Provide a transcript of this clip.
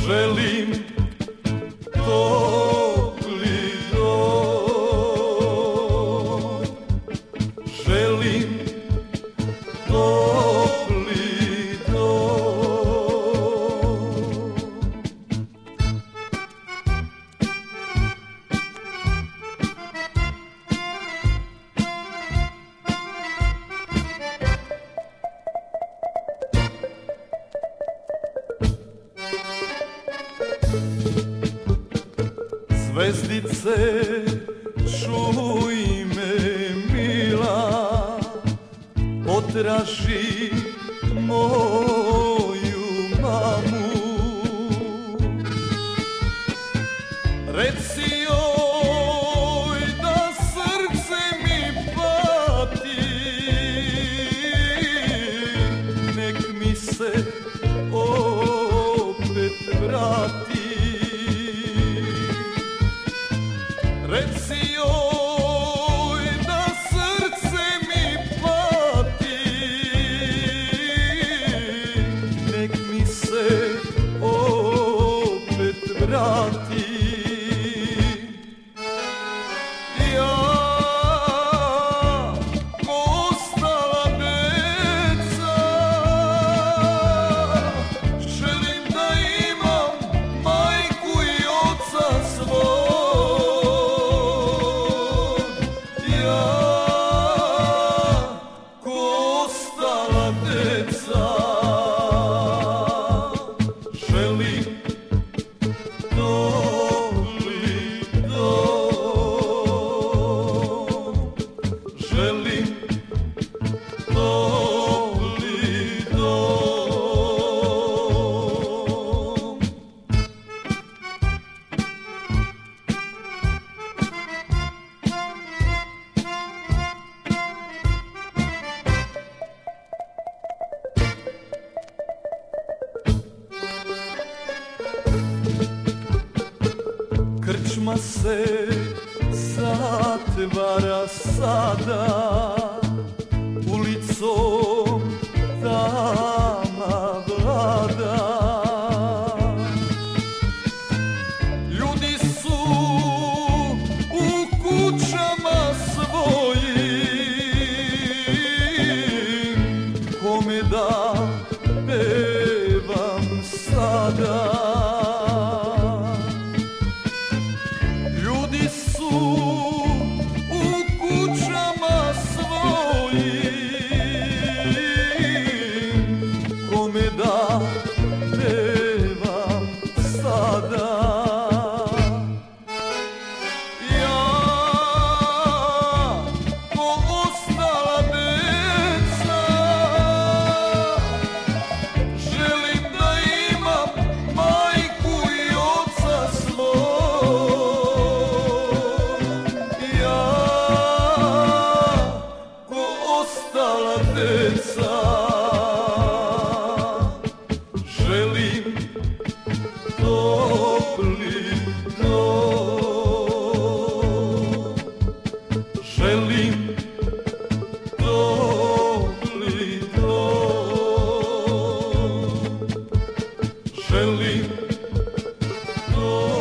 želim topli dom, želim topli dom. Zvezdice, čuj me mila, potraži moju mamu. Reci joj da srce mi pati, nek mi se opet vrati. Reci joj da srce mi pati, nek mi se opet vrati. Ja, ko ostala deca, želim da imam majku i oca svog. Ja, ko ostala deca, želim topli dom, želim topli dom. Krčma se zatvara sada, ulicom tama vlada. Ljudi su u kućama svojim, kome da pevam sada. Ljudi su u kućama svojim, kome da pevam sada. Ja, ko ostala deca, želim da imam majku i oca svog. Ja, ko ostala deca, želim topli dom, želim topli dom, želim topli